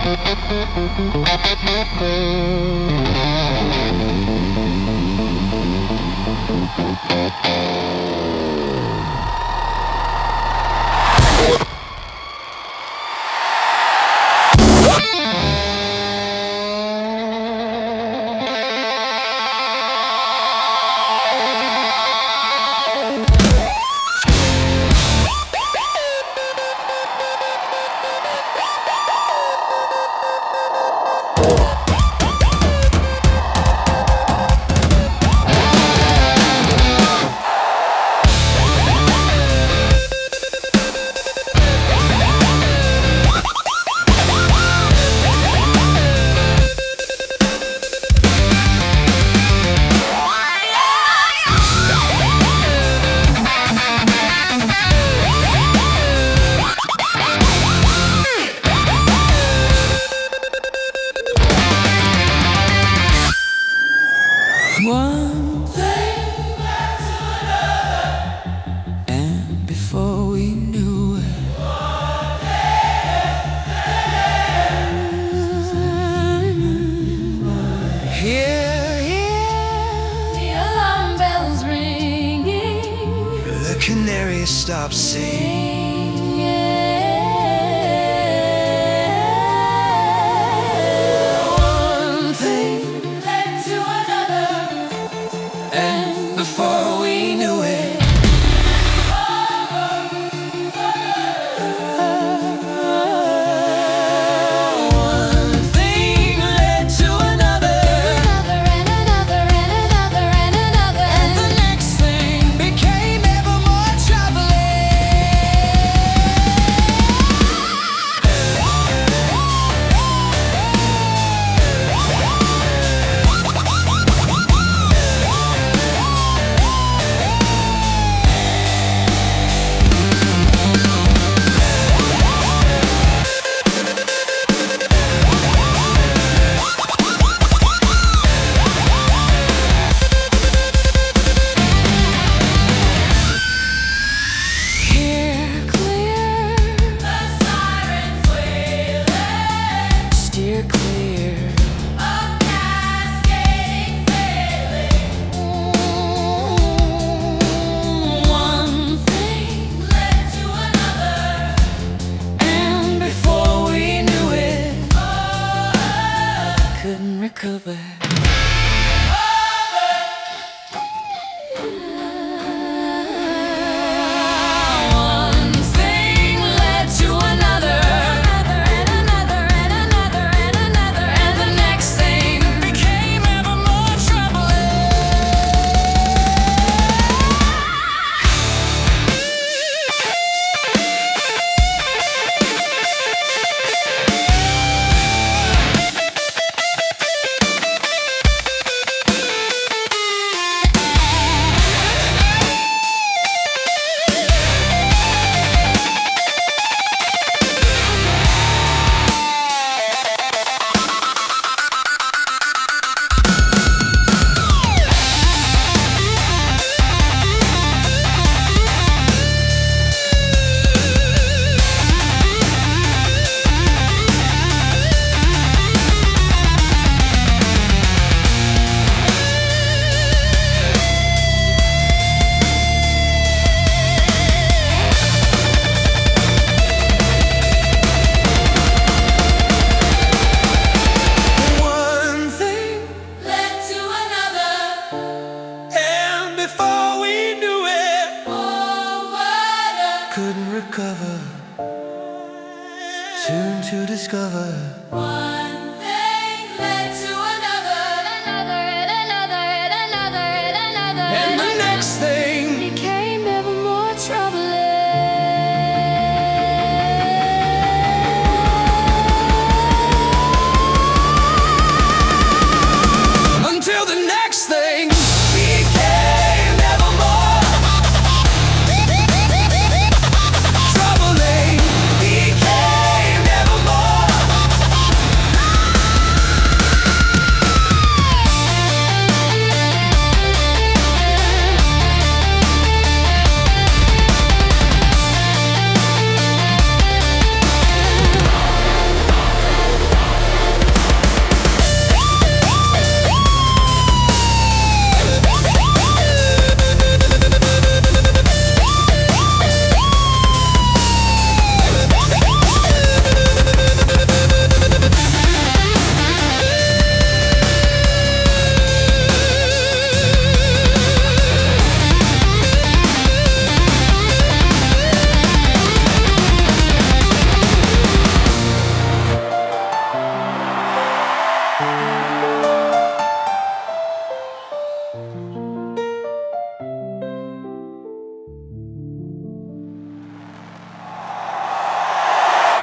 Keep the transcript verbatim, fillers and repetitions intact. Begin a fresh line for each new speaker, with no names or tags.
One thing led to another, and before we knew it, here, here, the alarm bells ringing, the canaries stop singing. Before we knew it, one thing led to another, another and another and another and another, and the next thing became ever more troubling. Recover. One thing led to another, another and another and another and another, and the next thing became ever more troubling. Couldn't recover, soon to discover.